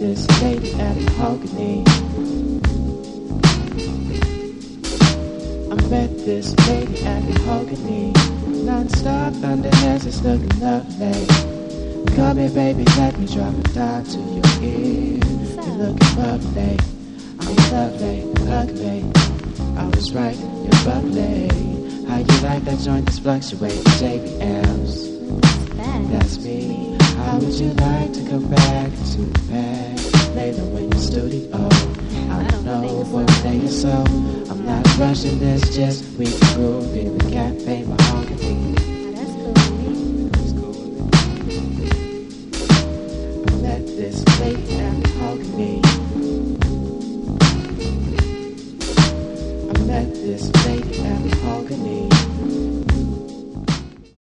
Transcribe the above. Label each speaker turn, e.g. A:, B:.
A: this lady at Mahogany. I met this lady at Mahogany. Non-stop under hairs, it's looking lovely. Come here, baby, let me drop it down to your ear. You're looking lovely. I'm lovely, ugly. I was right, you're bubbly. How you like that joint that's fluctuating, JBLs? That's me. How would you like to come back to the past? Later in your studio. I don't know for a day or so. I'm not rushing this, just we can groove in the cafe Mahogany.